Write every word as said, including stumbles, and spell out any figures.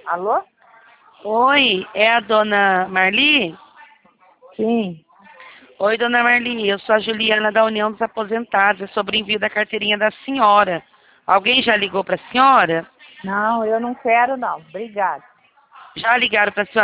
Alô? Oi, é a dona Marli? Sim. Oi, dona Marli, eu sou a Juliana da União dos Aposentados, é sobre o envio da carteirinha da senhora. Alguém já ligou para a senhora? Não, eu não quero não. Obrigada. Já ligaram para a senhora?